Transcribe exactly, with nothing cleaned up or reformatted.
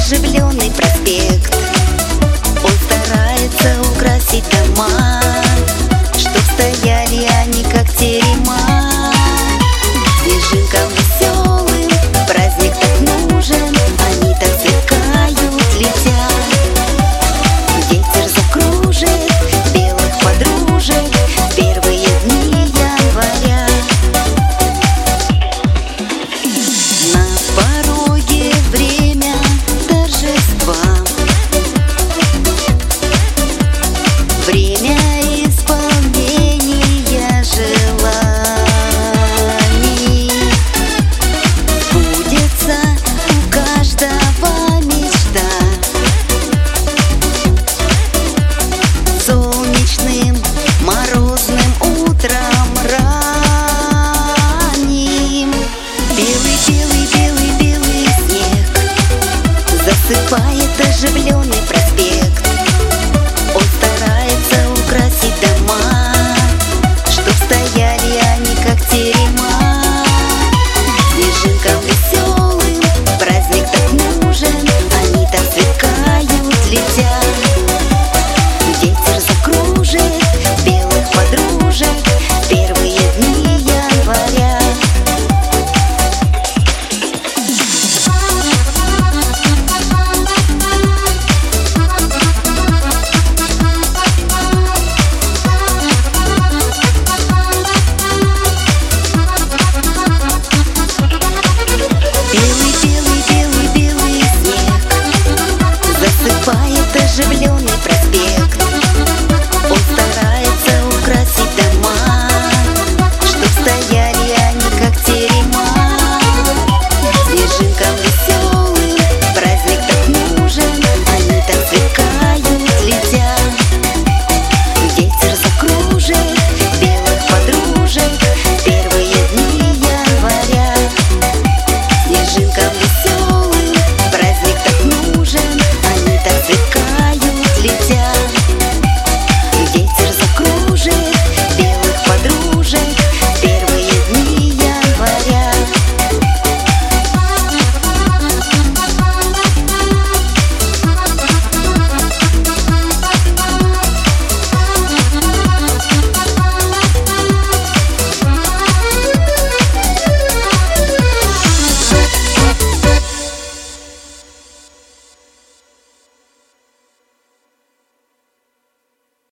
оживленный проспект. Он старается украсить дома, чтоб стояли они как терема. Снежинкам веселым праздник так нужен, они так сверкают, летят. Ветер закружит белых подружек в первые дни января. На пороге время торжества, время исполнения желаний. Сбудется у каждого мечта. Солнечным морозным утром ранним белый-белый-белый-белый снег засыпает оживленный проспект.